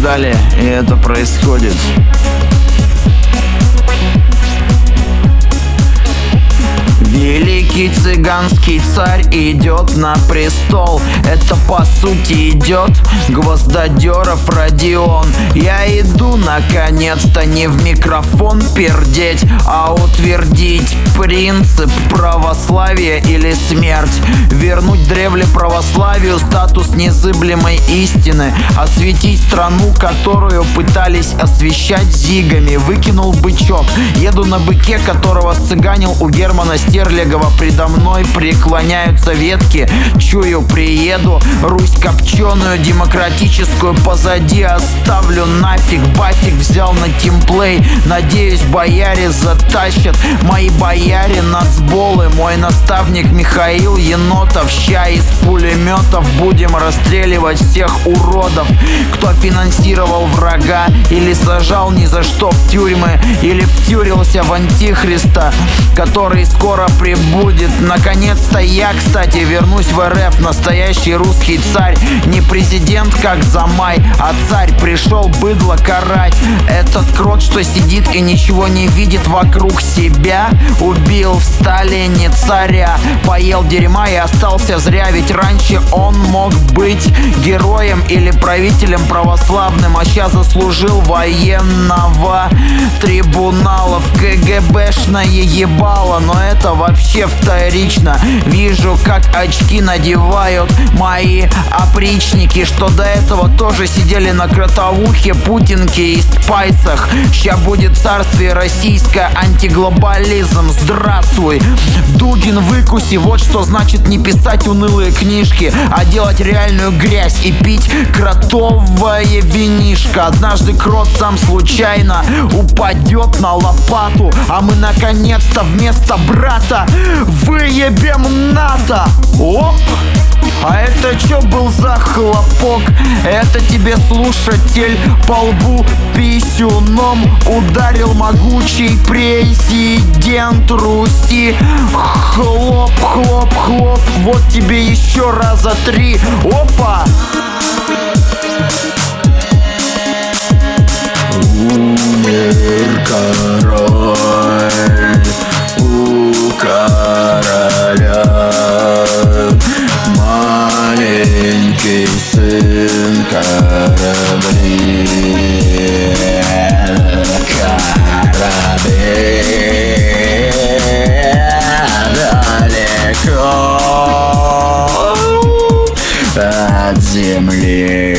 ждали, и это происходит. Великий цыганский царь идет на престол. Это по сути идет Гвоздодеров Родион. Я иду наконец-то не в микрофон пердеть, а утвердить принцип православия или смерть. Вернуть древле православию статус незыблемой истины. Осветить страну, которую пытались освещать зигами. Выкинул бычок. Еду на быке, которого сцыганил у Германа Стерлигова. Предо мной преклоняются ветки. Чую, приеду. Русь копченую, демократическую позади оставлю нафиг. Бафик взял на тимплей. Надеюсь, бояре затащат. Мои бояре нацболы. Мой наставник Михаил Енотов. Ща из пулеметов будем расстреливать всех уродов, кто финансировал врага или сажал ни за что в тюрьмы, или втюрился в антихриста, который скоро прибудет. Наконец-то я, кстати, вернусь в РФ. Настоящий русский царь. Не президент, как Замай, а царь. Пришел быдло карать. Этот крот, что сидит и ничего не видит вокруг себя, убил в Сталине царя. Поел дерьма и остался зря. Ведь раньше он мог быть героем или правителем православным, а сейчас заслужил военного трибунала. В КГБшное ебало, но это вообще вторично. Вижу, как очки надевают мои опричники, что до этого тоже сидели на кротовухе, путинке и спайсах. Ща будет царствие российское, антиглобализм. Здравствуй, Дугин, выкуси. Вот что значит не писать унылые книжки, а делать реальную грязь и пить кротовое винишко. Однажды крот сам случайно упадет на лопату, а мы наконец-то вместо брата выебем НАТО. Оп! А это чё был за хлопок? Это тебе слушатель по лбу писюном ударил могучий президент Руси. Хлоп, хлоп, хлоп. Вот тебе еще раза 3. Опа! Умер король, у короля маленький сын. Корабли, далеко от земли.